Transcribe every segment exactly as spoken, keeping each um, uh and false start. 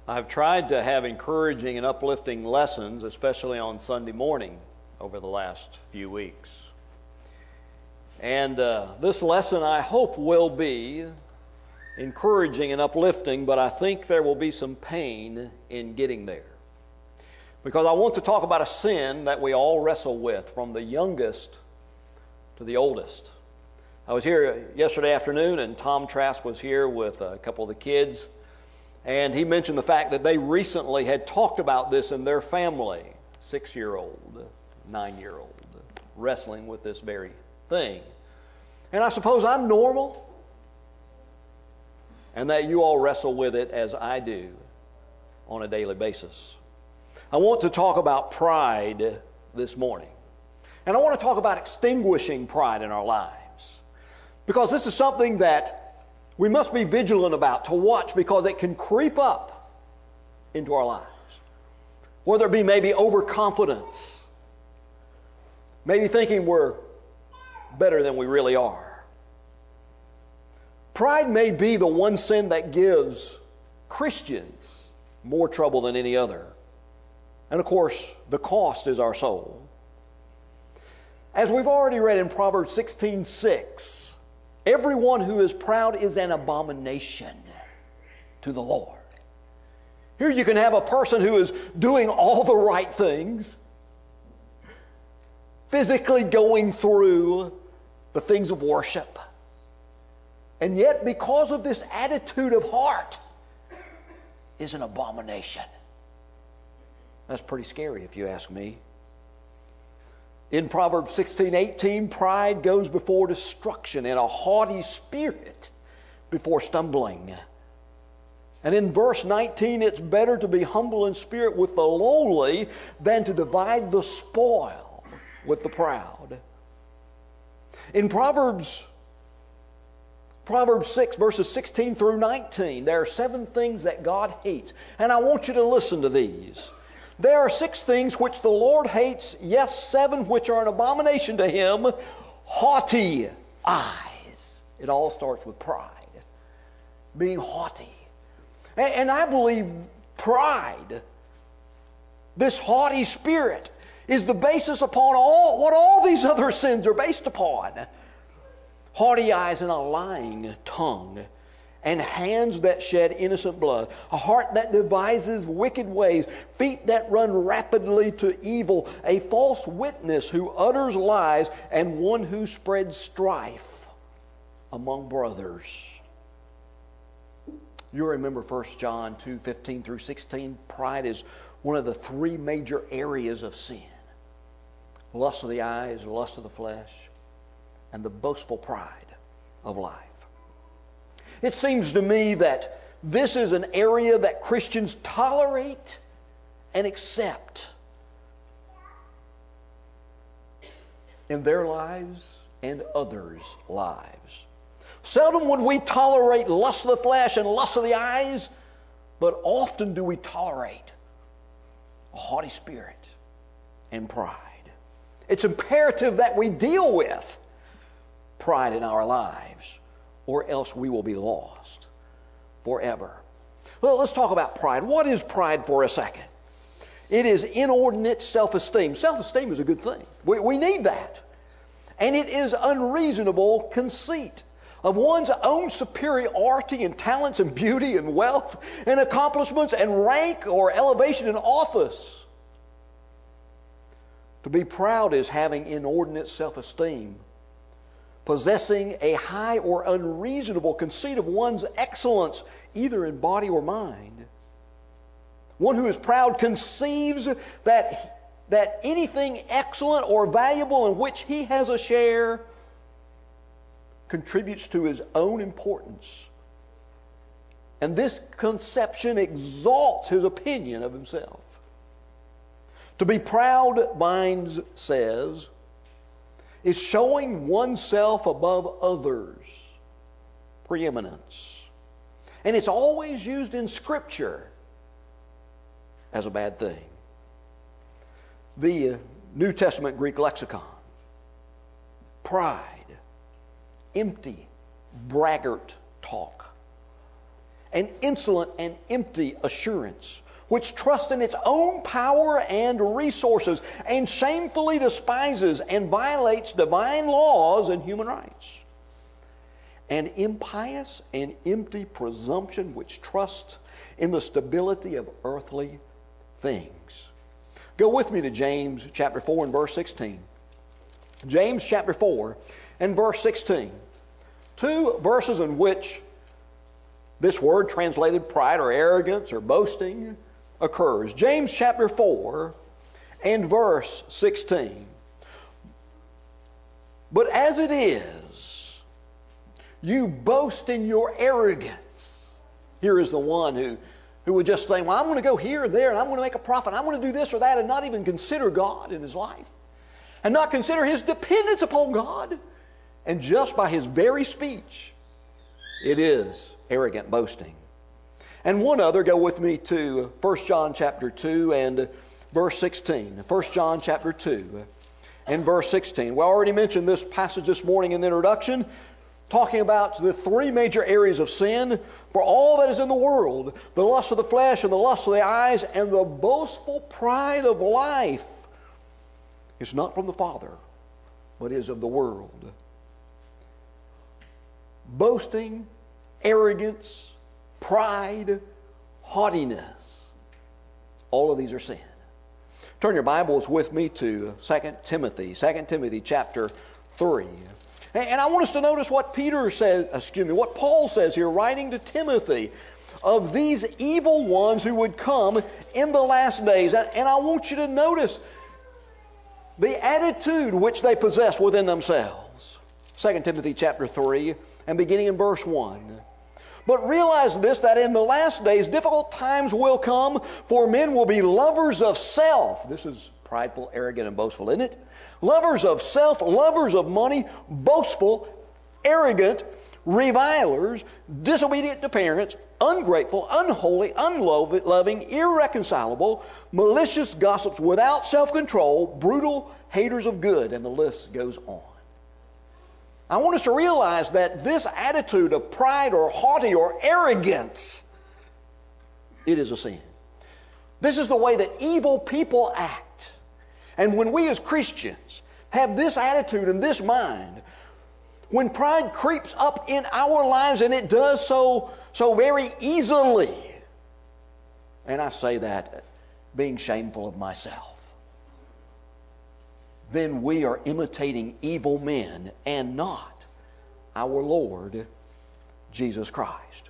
I've tried to have encouraging and uplifting lessons, especially on Sunday morning over the last few weeks. And uh, this lesson, I hope, will be encouraging and uplifting, but I think there will be some pain in getting there. Because I want to talk about a sin that we all wrestle with, from the youngest to the oldest. I was here yesterday afternoon, and Tom Trask was here with a couple of the kids, and he mentioned the fact that they recently had talked about this in their family, six-year-old, nine-year-old, wrestling with this very thing. And I suppose I'm normal, and that you all wrestle with it as I do on a daily basis. I want to talk about pride this morning. And I want to talk about extinguishing pride in our lives. Because this is something that we must be vigilant about, to watch, because it can creep up into our lives. Whether it be maybe overconfidence, maybe thinking we're better than we really are. Pride may be the one sin that gives Christians more trouble than any other. And of course, the cost is our soul. As we've already read in Proverbs sixteen six, everyone who is proud is an abomination to the Lord. Here you can have a person who is doing all the right things, physically going through the things of worship, and yet because of this attitude of heart is an abomination. That's pretty scary if you ask me. In Proverbs sixteen eighteen, pride goes before destruction, and a haughty spirit before stumbling. And in verse nineteen, it's better to be humble in spirit with the lowly than to divide the spoil with the proud. In Proverbs, Proverbs six, verses sixteen through nineteen, there are seven things that God hates. And I want you to listen to these. There are six things which the Lord hates, yes, seven which are an abomination to Him. Haughty eyes. It all starts with pride. Being haughty. And, and I believe pride, this haughty spirit, is the basis upon all what all these other sins are based upon. Haughty eyes and a lying tongue, and hands that shed innocent blood, a heart that devises wicked ways, feet that run rapidly to evil, a false witness who utters lies, and one who spreads strife among brothers. You remember First John two fifteen through sixteen. Pride is one of the three major areas of sin. Lust of the eyes, lust of the flesh, and the boastful pride of life. It seems to me that this is an area that Christians tolerate and accept in their lives and others' lives. Seldom would we tolerate lust of the flesh and lust of the eyes, but often do we tolerate a haughty spirit and pride. It's imperative that we deal with pride in our lives, or else we will be lost forever. Well, let's talk about pride. What is pride for a second? It is inordinate self-esteem. Self-esteem is a good thing. We, we need that. And it is unreasonable conceit of one's own superiority in talents and beauty and wealth and accomplishments and rank or elevation in office. To be proud is having inordinate self-esteem, possessing a high or unreasonable conceit of one's excellence, either in body or mind. One who is proud conceives that, that anything excellent or valuable in which he has a share contributes to his own importance. And this conception exalts his opinion of himself. To be proud, Vines says, is showing oneself above others. Preeminence. And it's always used in Scripture as a bad thing. The New Testament Greek lexicon. Pride. Empty, braggart talk. an insolent and empty assurance, which trusts in its own power and resources, and shamefully despises and violates divine laws and human rights. An impious and empty presumption which trusts in the stability of earthly things. Go with me to James chapter four and verse sixteen. James chapter four and verse sixteen. Two verses in which this word translated pride or arrogance or boasting occurs. James chapter four and verse sixteen. But as it is, you boast in your arrogance. Here is the one who, who would just say, well, I'm going to go here or there, and I'm going to make a profit. I'm going to do this or that, and not even consider God in his life. And not consider his dependence upon God. And just by his very speech, it is arrogant boasting. And one other, go with me to First John chapter two and verse sixteen. First John chapter two and verse sixteen. We already mentioned this passage this morning in the introduction, talking about the three major areas of sin. For all that is in the world, the lust of the flesh and the lust of the eyes and the boastful pride of life, is not from the Father, but is of the world. Boasting, arrogance, pride, haughtiness. All of these are sin. Turn your Bibles with me to Second Timothy. Second Timothy chapter three. And I want us to notice what Peter says, excuse me, what Paul says here, writing to Timothy, of these evil ones who would come in the last days. And I want you to notice the attitude which they possess within themselves. Second Timothy chapter three, and beginning in verse one. But realize this, that in the last days difficult times will come, for men will be lovers of self. This is prideful, arrogant, and boastful, isn't it? Lovers of self, lovers of money, boastful, arrogant, revilers, disobedient to parents, ungrateful, unholy, unloving, irreconcilable, malicious gossips, without self-control, brutal, haters of good, and the list goes on. I want us to realize that this attitude of pride or haughty or arrogance, it is a sin. This is the way that evil people act. And when we as Christians have this attitude and this mind, when pride creeps up in our lives, and it does so, so very easily, and I say that being shameful of myself, then we are imitating evil men and not our Lord Jesus Christ.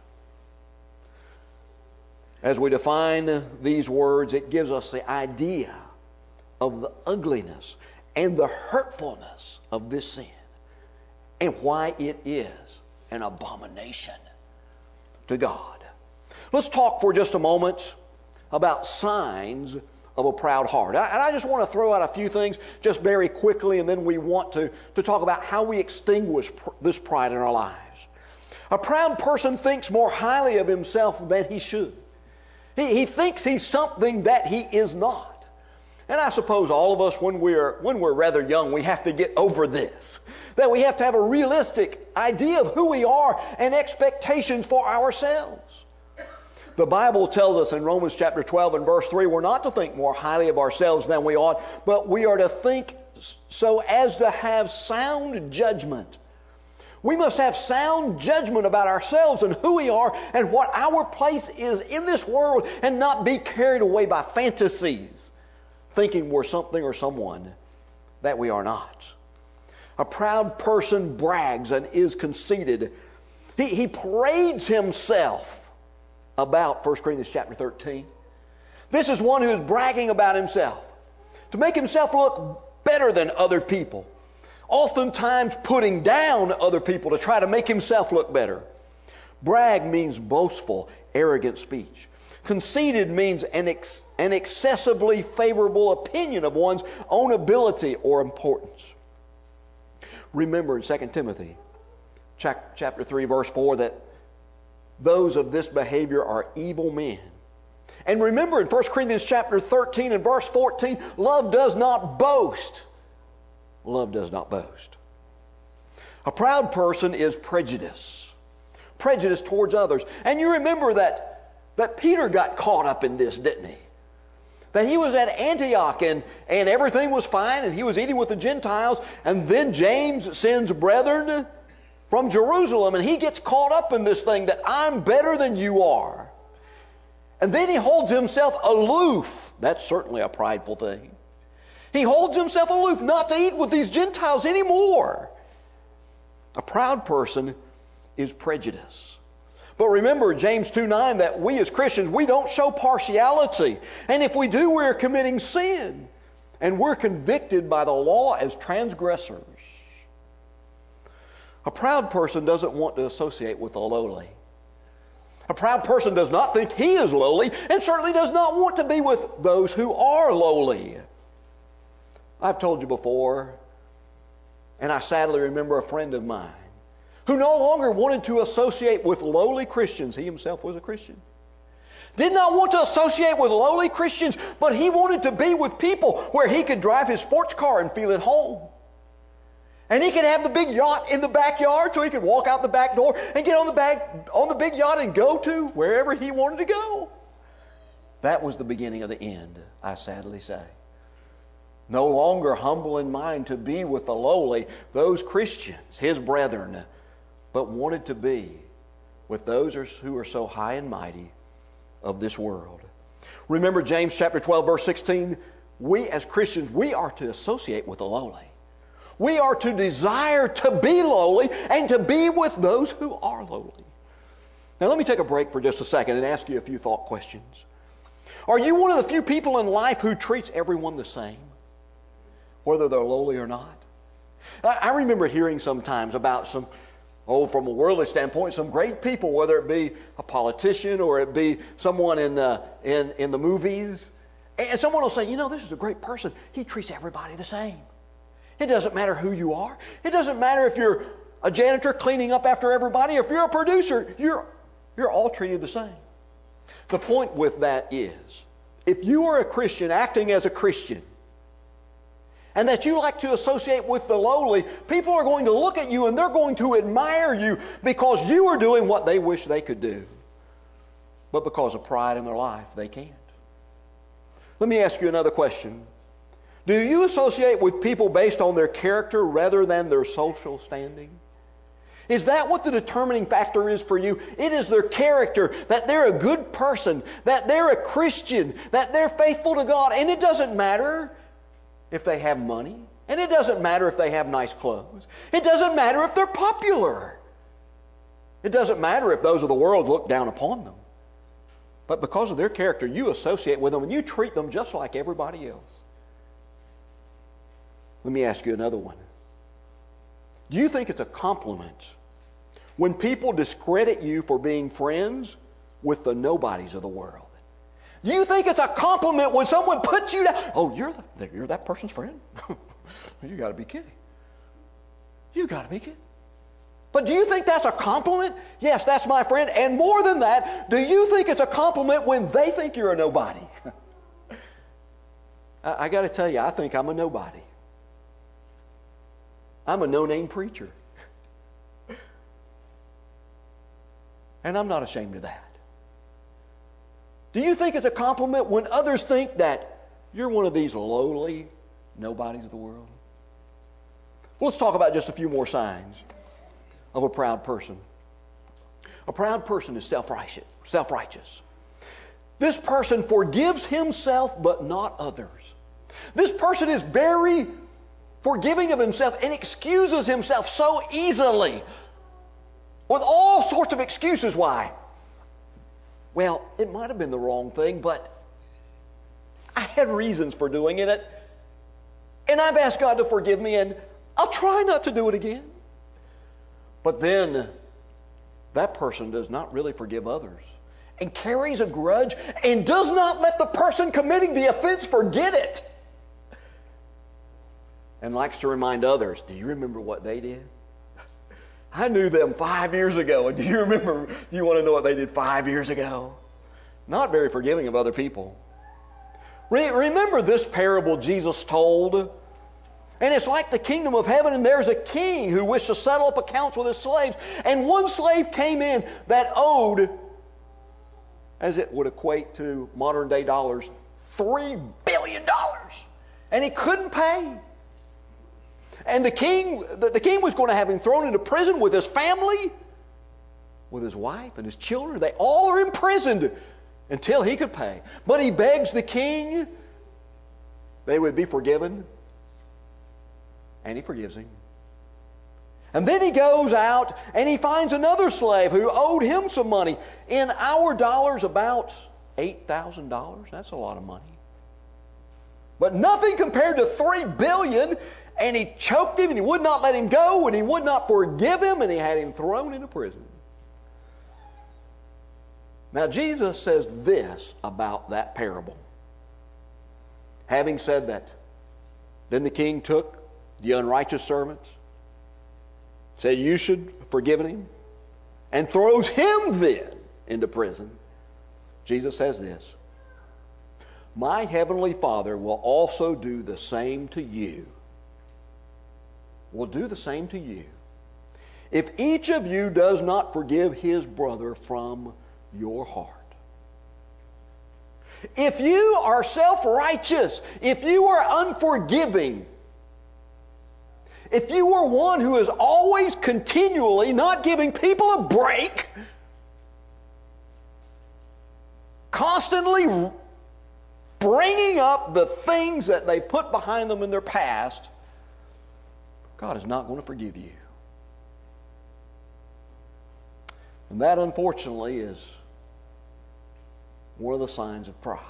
As we define these words, it gives us the idea of the ugliness and the hurtfulness of this sin and why it is an abomination to God. Let's talk for just a moment about signs of a proud heart. And I just want to throw out a few things just very quickly, and then we want to, to talk about how we extinguish pr- this pride in our lives. A proud person thinks more highly of himself than he should. He, he thinks he's something that he is not. And I suppose all of us, when we're, when we're rather young, we have to get over this. That we have to have a realistic idea of who we are and expectations for ourselves. The Bible tells us in Romans chapter twelve and verse three, we're not to think more highly of ourselves than we ought, but we are to think so as to have sound judgment. We must have sound judgment about ourselves and who we are and what our place is in this world, and not be carried away by fantasies, thinking we're something or someone that we are not. A proud person brags and is conceited. He, he parades himself about First Corinthians chapter thirteen. This is one who is bragging about himself to make himself look better than other people, oftentimes putting down other people to try to make himself look better. Brag means boastful, arrogant speech. Conceited means an, ex- an excessively favorable opinion of one's own ability or importance. Remember in Second Timothy chapter three, verse four, that those of this behavior are evil men. And remember in First Corinthians chapter thirteen and verse fourteen, love does not boast. Love does not boast. A proud person is prejudiced. prejudice towards others. And you remember that, that Peter got caught up in this, didn't he? That he was at Antioch and, and everything was fine and he was eating with the Gentiles, and then James sends brethren from Jerusalem and he gets caught up in this thing that I'm better than you are. And then he holds himself aloof. That's certainly a prideful thing. He holds himself aloof not to eat with these Gentiles anymore. A proud person is prejudice. But remember James two nine, that we as Christians, we don't show partiality. And if we do, we're committing sin. And we're convicted by the law as transgressors. A proud person doesn't want to associate with the lowly. A proud person does not think he is lowly and certainly does not want to be with those who are lowly. I've told you before, and I sadly remember a friend of mine who no longer wanted to associate with lowly Christians. He himself was a Christian. Did not want to associate with lowly Christians, but he wanted to be with people where he could drive his sports car and feel at home. And he could have the big yacht in the backyard so he could walk out the back door and get on the back, on the big yacht and go to wherever he wanted to go. That was the beginning of the end, I sadly say. No longer humble in mind to be with the lowly, those Christians, his brethren, but wanted to be with those who are so high and mighty of this world. Remember James chapter twelve, verse sixteen, we as Christians, we are to associate with the lowly. We are to desire to be lowly and to be with those who are lowly. Now let me take a break for just a second and ask you a few thought questions. Are you one of the few people in life who treats everyone the same, whether they're lowly or not? I remember hearing sometimes about some, oh, from a worldly standpoint, some great people, whether it be a politician or it be someone in the, in, in the movies. And someone will say, you know, this is a great person. He treats everybody the same. It doesn't matter who you are. It doesn't matter if you're a janitor cleaning up after everybody, or if you're a producer, you're, you're all treated the same. The point with that is, if you are a Christian acting as a Christian, and that you like to associate with the lowly, people are going to look at you and they're going to admire you because you are doing what they wish they could do. But because of pride in their life, they can't. Let me ask you another question. Do you associate with people based on their character rather than their social standing? Is that what the determining factor is for you? It is their character, that they're a good person, that they're a Christian, that they're faithful to God. And it doesn't matter if they have money, and it doesn't matter if they have nice clothes. It doesn't matter if they're popular. It doesn't matter if those of the world look down upon them. But because of their character, you associate with them and you treat them just like everybody else. Let me ask you another one. Do you think it's a compliment when people discredit you for being friends with the nobodies of the world? Do you think it's a compliment when someone puts you down? Oh, you're, the, you're that person's friend? You got to be kidding. You got to be kidding. But do you think that's a compliment? Yes, that's my friend. And more than that, do you think it's a compliment when they think you're a nobody? I, I got to tell you, I think I'm a nobody. I'm a no-name preacher. And I'm not ashamed of that. Do you think it's a compliment when others think that you're one of these lowly nobodies of the world? Well, let's talk about just a few more signs of a proud person. A proud person is self-righteous. Self-righteous. This person forgives himself but not others. This person is very forgiving of himself and excuses himself so easily with all sorts of excuses. Why? Well, it might have been the wrong thing, but I had reasons for doing it. And I've asked God to forgive me, and I'll try not to do it again. But then that person does not really forgive others and carries a grudge and does not let the person committing the offense forget it. And likes to remind others, do you remember what they did? I knew them five years ago. And do you remember, do you want to know what they did five years ago? Not very forgiving of other people. Re- remember this parable Jesus told And it's like the kingdom of heaven, and there's a king who wished to settle up accounts with his slaves. And one slave came in that owed, as it would equate to modern day dollars, three billion dollars. And he couldn't pay. And the king, the, the king was going to have him thrown into prison with his family, with his wife and his children. They all are imprisoned until he could pay. But he begs the king they would be forgiven. And he forgives him. And then he goes out and he finds another slave who owed him some money. In our dollars, about eight thousand dollars. That's a lot of money. But nothing compared to three billion dollars. And he choked him and he would not let him go and he would not forgive him and he had him thrown into prison. Now Jesus says this about that parable. Having said that, then the king took the unrighteous servant, said, "You should have forgiven him," and throws him then into prison. Jesus says this, "My heavenly Father will also do the same to you." Will do the same to you. If each of you does not forgive his brother from your heart. If you are self-righteous, if you are unforgiving, if you are one who is always continually not giving people a break, constantly bringing up the things that they put behind them in their past, God is not going to forgive you. And that, unfortunately, is one of the signs of pride.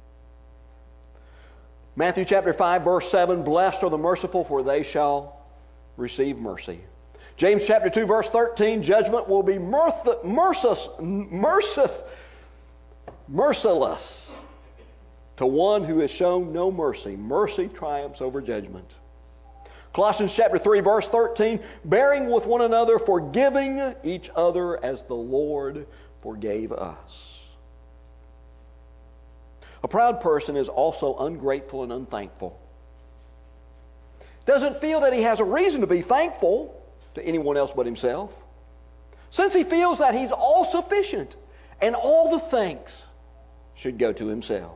Matthew chapter five, verse seven, "Blessed are the merciful, for they shall receive mercy." James chapter two, verse thirteen, "Judgment will be mirth- merciless, mercif- merciless to one who has shown no mercy. Mercy triumphs over judgment." Colossians chapter three, verse thirteen, "Bearing with one another, forgiving each other as the Lord forgave us." A proud person is also ungrateful and unthankful. Doesn't feel that he has a reason to be thankful to anyone else but himself, since he feels that he's all sufficient and all the thanks should go to himself.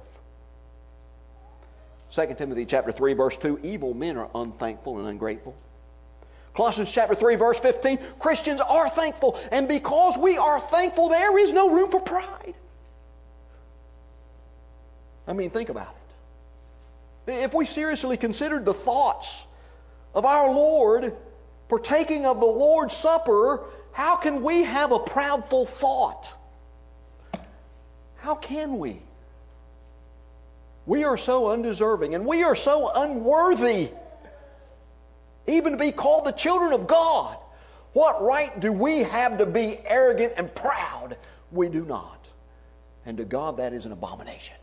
Second Timothy chapter three, verse two, "Evil men are unthankful and ungrateful." Colossians chapter three, verse fifteen, "Christians are thankful, and because we are thankful, there is no room for pride." I mean, think about it. If we seriously considered the thoughts of our Lord partaking of the Lord's Supper, how can we have a proudful thought? How can we? We are so undeserving and we are so unworthy even to be called the children of God. What right do we have to be arrogant and proud? We do not. And to God, that is an abomination.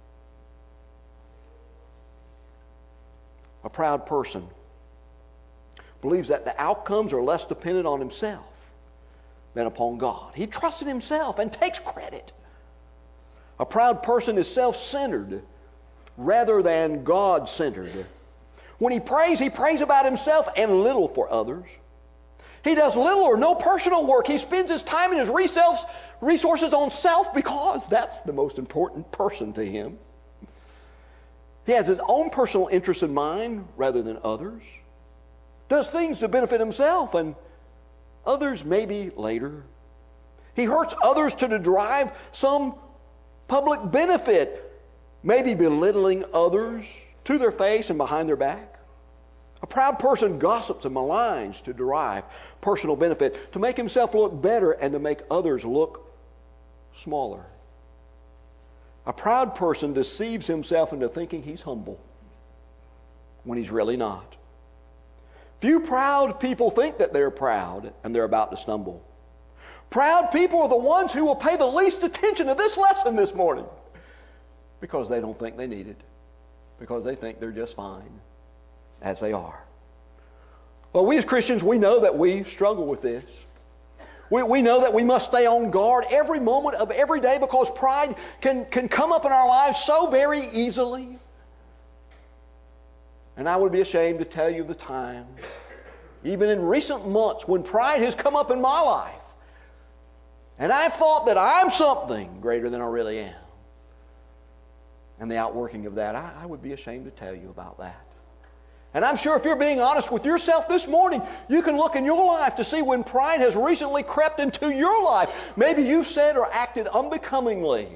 A proud person believes that the outcomes are less dependent on himself than upon God. He trusts in himself and takes credit. A proud person is self-centered rather than God-centered. When he prays, he prays about himself and little for others. He does little or no personal work. He spends his time and his resources on self because that's the most important person to him. He has his own personal interests in mind rather than others. Does things to benefit himself and others maybe later. He hurts others to derive some public benefit, maybe belittling others to their face and behind their back. A proud person gossips and maligns to derive personal benefit, to make himself look better and to make others look smaller. A proud person deceives himself into thinking he's humble when he's really not. Few proud people think that they're proud and they're about to stumble. Proud people are the ones who will pay the least attention to this lesson this morning because they don't think they need it, because they think they're just fine as they are. Well, we as Christians, we know that we struggle with this. We, we know that we must stay on guard every moment of every day because pride can, can come up in our lives so very easily. And I would be ashamed to tell you the times, even in recent months, when pride has come up in my life. And I thought that I'm something greater than I really am. And the outworking of that, I, I would be ashamed to tell you about that. And I'm sure if you're being honest with yourself this morning, you can look in your life to see when pride has recently crept into your life. Maybe you've said or acted unbecomingly,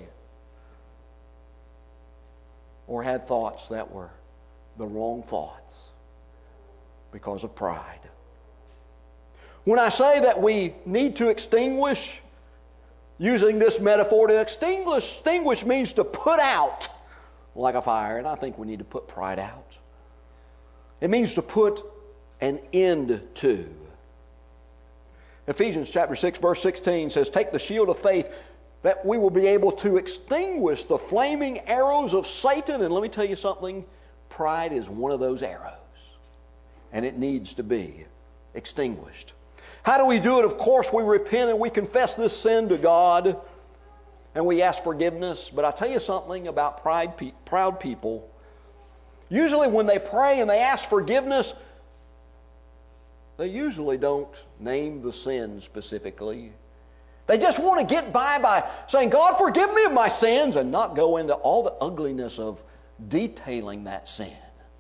or had thoughts that were the wrong thoughts because of pride. When I say that we need to extinguish, using this metaphor, to extinguish, extinguish means to put out like a fire, and I think we need to put pride out. It means to put an end to. Ephesians chapter six, verse sixteen says, take the shield of faith that we will be able to extinguish the flaming arrows of Satan. And let me tell you something, pride is one of those arrows, and it needs to be extinguished. How do we do it? Of course, we repent and we confess this sin to God, and we ask forgiveness. But I tell you something about pride, proud people. Usually when they pray and they ask forgiveness, they usually don't name the sin specifically. They just want to get by by saying, God, forgive me of my sins, and not go into all the ugliness of detailing that sin.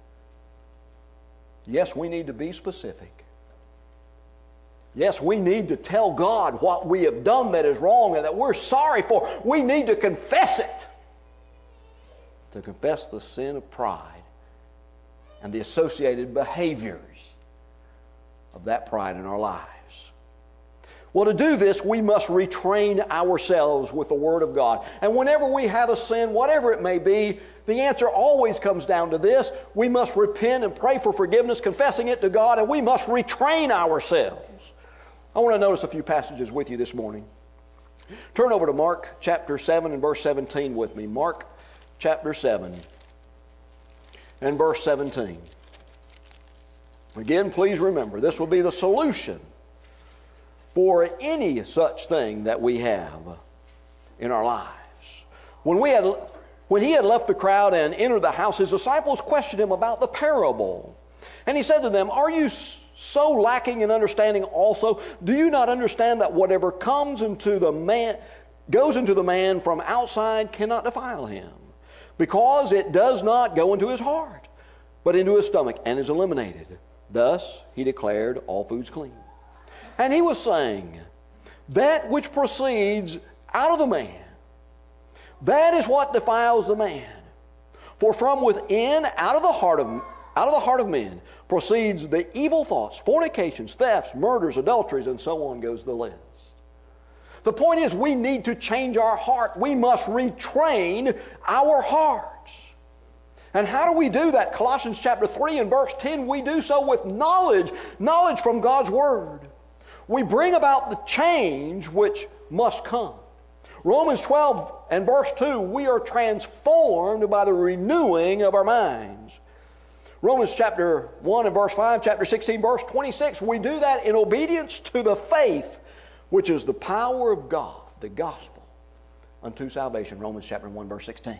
Yes, we need to be specific. Yes, we need to tell God what we have done that is wrong and that we're sorry for. We need to confess it. To confess the sin of pride and the associated behaviors of that pride in our lives. Well, to do this, we must retrain ourselves with the Word of God. And whenever we have a sin, whatever it may be, the answer always comes down to this. We must repent and pray for forgiveness, confessing it to God, and we must retrain ourselves. I want to notice a few passages with you this morning. Turn over to Mark chapter seven and verse seventeen with me. Mark chapter seven and verse seventeen. Again, please remember, this will be the solution for any such thing that we have in our lives. When we had, when he had left the crowd and entered the house, his disciples questioned him about the parable. And he said to them, are you so lacking in understanding also? Do you not understand that whatever comes into the man, goes into the man from outside cannot defile him? Because it does not go into his heart, but into his stomach, and is eliminated. Thus he declared all foods clean. And he was saying, that which proceeds out of the man, that is what defiles the man. For from within, out of the heart of out of the heart of men, proceeds the evil thoughts, fornications, thefts, murders, adulteries, and so on goes the list. The point is, we need to change our heart. We must retrain our hearts. And how do we do that? Colossians chapter three and verse ten, we do so with knowledge, knowledge from God's Word. We bring about the change which must come. Romans twelve and verse two, we are transformed by the renewing of our minds. Romans chapter one and verse five, chapter sixteen, verse twenty-six, we do that in obedience to the faith, which is the power of God, the gospel, unto salvation. Romans chapter one, verse sixteen.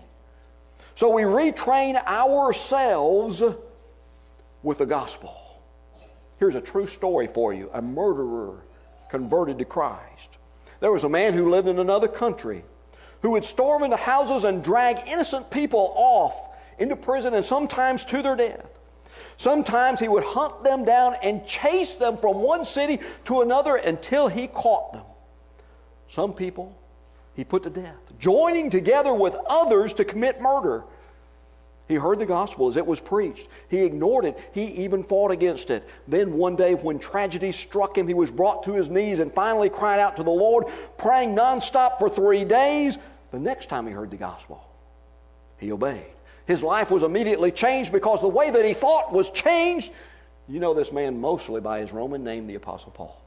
So we retrain ourselves with the gospel. Here's a true story for you. A murderer converted to Christ. There was a man who lived in another country who would storm into houses and drag innocent people off into prison, and sometimes to their death. Sometimes he would hunt them down and chase them from one city to another until he caught them. Some people he put to death, joining together with others to commit murder. He heard the gospel as it was preached. He ignored it. He even fought against it. Then one day when tragedy struck him, he was brought to his knees and finally cried out to the Lord, praying nonstop for three days. The next time he heard the gospel, he obeyed. His life was immediately changed because the way that he thought was changed. You know this man mostly by his Roman name, the Apostle Paul.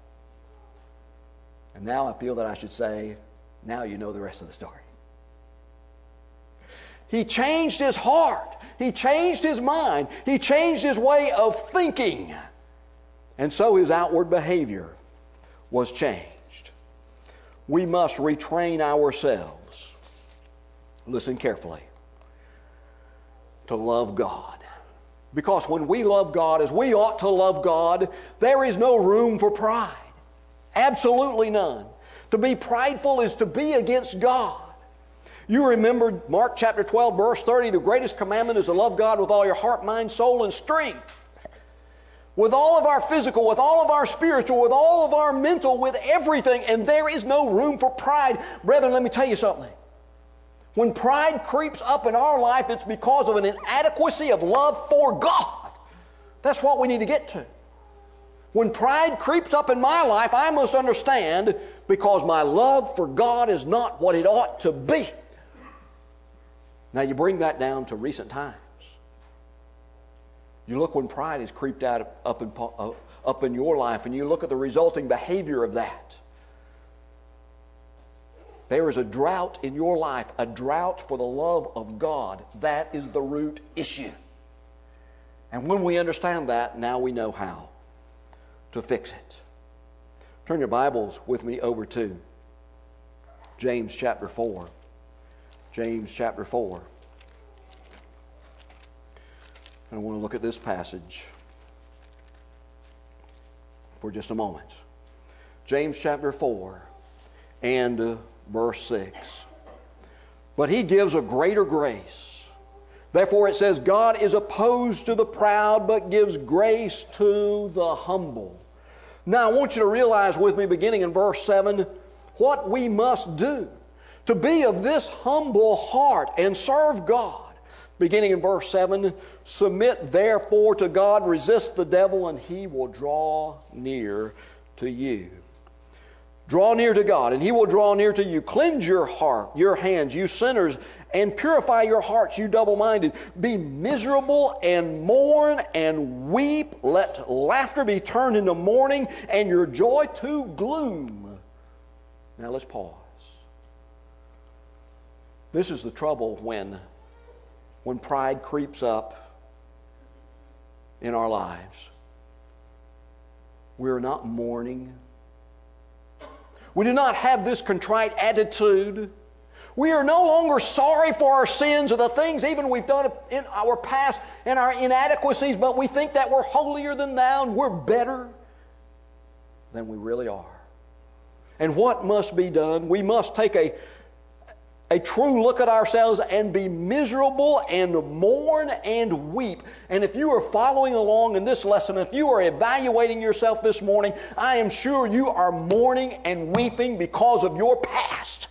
And now I feel that I should say, now you know the rest of the story. He changed his heart. He changed his mind. He changed his way of thinking. And so his outward behavior was changed. We must retrain ourselves. Listen carefully. To love God Because when we love God as we ought to love God, there is no room for pride. Absolutely none. To be prideful is to be against God. You remember Mark chapter twelve, verse thirty, the greatest commandment is to love God with all your heart, mind, soul, and strength. With all of our physical, with all of our spiritual, with all of our mental, with everything. And there is no room for pride. Brethren, let me tell you something. When pride creeps up in our life, it's because of an inadequacy of love for God. That's what we need to get to. When pride creeps up in my life, I must understand because my love for God is not what it ought to be. Now you bring that down to recent times. You look when pride has creeped out up in, up in your life, and you look at the resulting behavior of that. There is a drought in your life, a drought for the love of God. That is the root issue. And when we understand that, now we know how to fix it. Turn your Bibles with me over to James chapter four. James chapter four. And I want to look at this passage for just a moment. James chapter four and uh, verse six. But he gives a greater grace. Therefore it says, God is opposed to the proud, but gives grace to the humble. Now I want you to realize with me, beginning in verse seven, what we must do to be of this humble heart and serve God. Beginning in verse seven, submit therefore to God, resist the devil, and he will draw near to you. Draw near to God, and he will draw near to you. Cleanse your heart, your hands, you sinners, and purify your hearts, you double-minded. Be miserable and mourn and weep. Let laughter be turned into mourning, and your joy to gloom. Now let's pause. This is the trouble when, when pride creeps up in our lives. We're not mourning. We do not have this contrite attitude. We are no longer sorry for our sins or the things even we've done in our past and our inadequacies, but we think that we're holier than thou and we're better than we really are. And what must be done? We must take a, a true look at ourselves and be miserable and mourn and weep. And if you are following along in this lesson, if you are evaluating yourself this morning, I am sure you are mourning and weeping because of your past.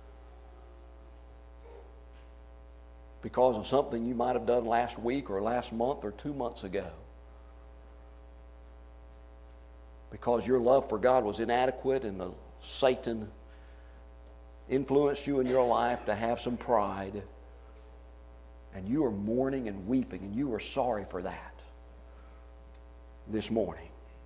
Because of something you might have done last week or last month or two months ago. Because your love for God was inadequate and the Satan influenced you in your life to have some pride. And you are mourning and weeping and you are sorry for that this morning.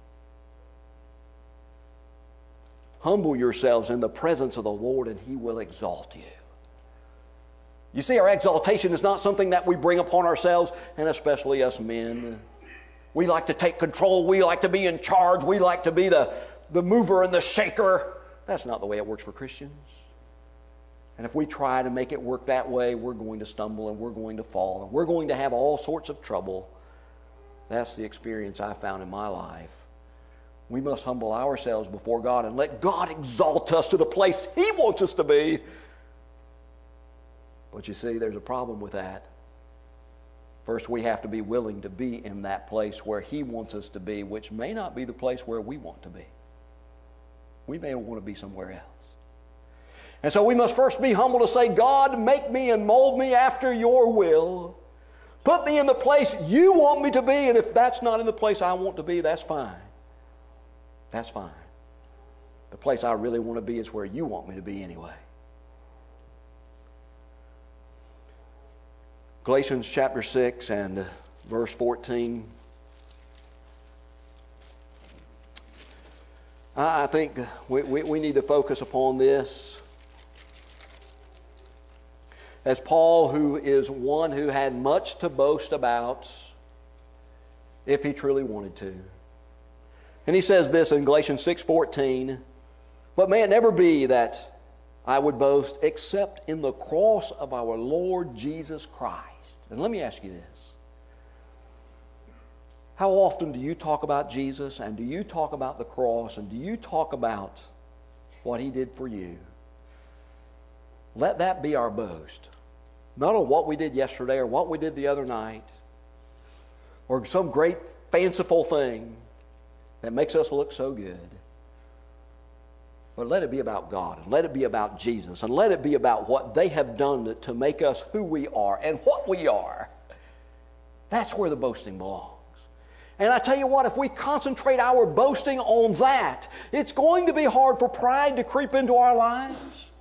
Humble yourselves in the presence of the Lord and He will exalt you. You see, our exaltation is not something that we bring upon ourselves, and especially us men. We like to take control. We like to be in charge. We like to be the, the mover and the shaker. That's not the way it works for Christians. And if we try to make it work that way, we're going to stumble and we're going to fall and we're going to have all sorts of trouble. That's the experience I found in my life. We must humble ourselves before God and let God exalt us to the place He wants us to be. But you see, there's a problem with that. First, we have to be willing to be in that place where He wants us to be, which may not be the place where we want to be. We may want to be somewhere else. And so we must first be humble to say, God, make me and mold me after your will. Put me in the place you want me to be, and if that's not in the place I want to be, that's fine. That's fine. The place I really want to be is where you want me to be anyway. Galatians chapter six and verse fourteen. I think we, we, we need to focus upon this. As Paul, who is one who had much to boast about, if he truly wanted to. And he says this in Galatians six fourteen, but may it never be that I would boast except in the cross of our Lord Jesus Christ. And let me ask you this. How often do you talk about Jesus, and do you talk about the cross, and do you talk about what He did for you? Let that be our boast. Not on what we did yesterday or what we did the other night or some great fanciful thing that makes us look so good. But let it be about God, and let it be about Jesus, and let it be about what they have done to make us who we are and what we are. That's where the boasting belongs. And I tell you what, if we concentrate our boasting on that, it's going to be hard for pride to creep into our lives.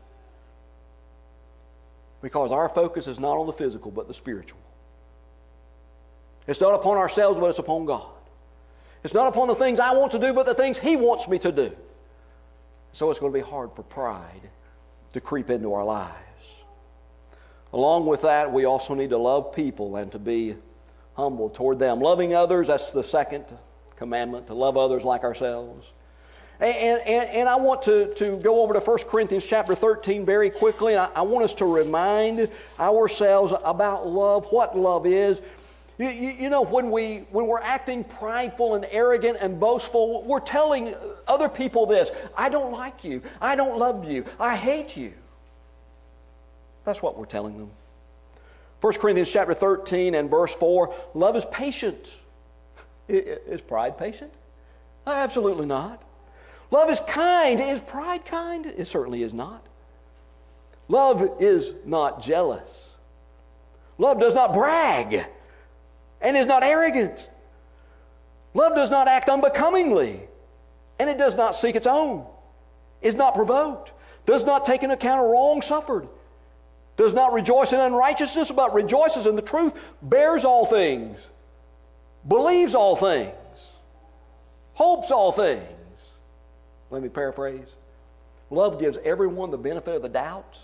Because our focus is not on the physical, but the spiritual. It's not upon ourselves, but it's upon God. It's not upon the things I want to do, but the things He wants me to do. So it's going to be hard for pride to creep into our lives. Along with that, we also need to love people and to be humble toward them. Loving others, that's the second commandment, to love others like ourselves. And, and, and I want to, to go over to First Corinthians chapter thirteen very quickly. I, I want us to remind ourselves about love, what love is. You, you, you know, when, we, when we're acting prideful and arrogant and boastful, we're telling other people this: I don't like you, I don't love you, I hate you. That's what we're telling them. First Corinthians chapter thirteen and verse four, love is patient. Is pride patient? Absolutely not. Love is kind. Is pride kind? It certainly is not. Love is not jealous. Love does not brag and is not arrogant. Love does not act unbecomingly, and it does not seek its own, is not provoked, does not take into account a wrong suffered, does not rejoice in unrighteousness, but rejoices in the truth, bears all things, believes all things, hopes all things. Let me paraphrase. Love gives everyone the benefit of the doubt,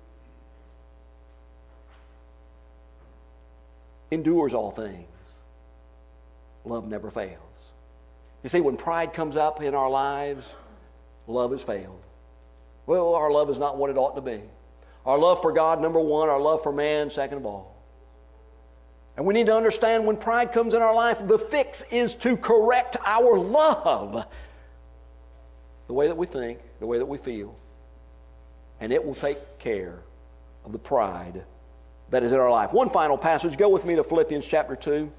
endures all things. Love never fails. You see, when pride comes up in our lives, love has failed. Well, our love is not what it ought to be. Our love for God, number one. Our love for man, second of all. And we need to understand when pride comes in our life, the fix is to correct our love. The way that we think, the way that we feel. And it will take care of the pride that is in our life. One final passage. Go with me to Philippians chapter two.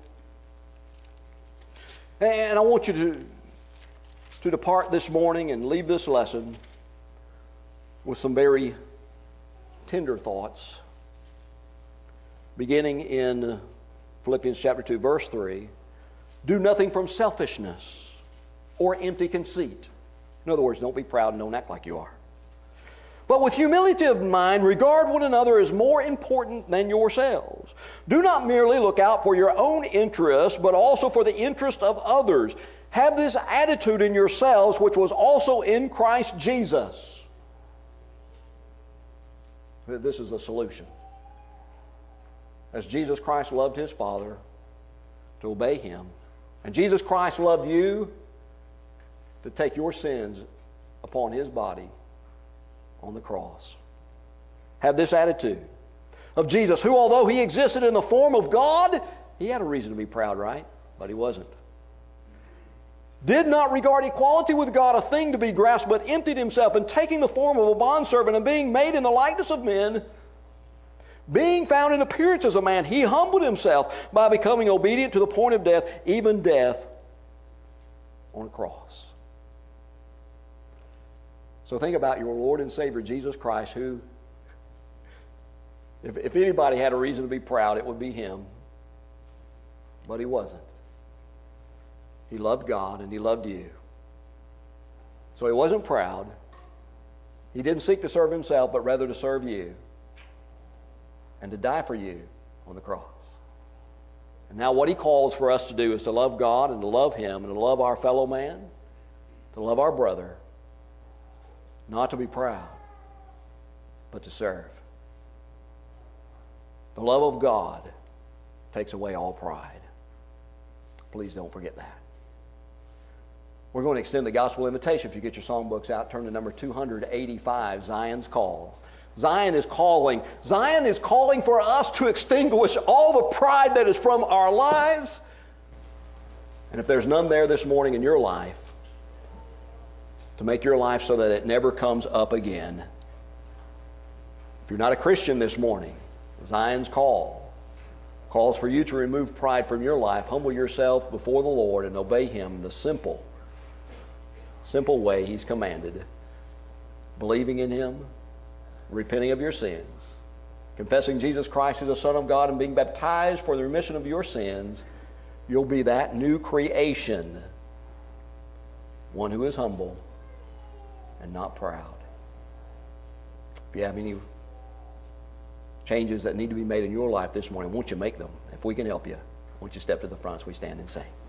And I want you to, to depart this morning and leave this lesson with some very tender thoughts. Beginning in Philippians chapter two, verse three. Do nothing from selfishness or empty conceit. In other words, don't be proud and don't act like you are. But with humility of mind, regard one another as more important than yourselves. Do not merely look out for your own interest, but also for the interest of others. Have this attitude in yourselves, which was also in Christ Jesus. This is the solution. As Jesus Christ loved His Father, to obey Him, and Jesus Christ loved you, to take your sins upon His body on the cross. Have this attitude of Jesus, who, although He existed in the form of God, He had a reason to be proud, right? But He wasn't. Did not regard equality with God a thing to be grasped, but emptied Himself, and taking the form of a bondservant, and being made in the likeness of men, being found in appearance as a man, He humbled Himself by becoming obedient to the point of death, even death on a cross. So think about your Lord and Savior, Jesus Christ, who, if, if anybody had a reason to be proud, it would be Him. But He wasn't. He loved God and He loved you. So He wasn't proud. He didn't seek to serve Himself, but rather to serve you and to die for you on the cross. And now what He calls for us to do is to love God and to love Him and to love our fellow man, to love our brother. Not to be proud, but to serve. The love of God takes away all pride. Please don't forget that. We're going to extend the gospel invitation. If you get your songbooks out, turn to number two eighty-five, Zion's Call. Zion is calling. Zion is calling for us to extinguish all the pride that is from our lives And if there's none there this morning in your life, to make your life so that it never comes up again. If you're not a Christian this morning, Zion's call calls for you to remove pride from your life, humble yourself before the Lord, and obey Him the simple, simple way He's commanded. Believing in Him, repenting of your sins, confessing Jesus Christ as the Son of God, and being baptized for the remission of your sins, you'll be that new creation, one who is humble and not proud. If you have any changes that need to be made in your life this morning, won't you make them? If we can help you, won't you step to the front as we stand and sing?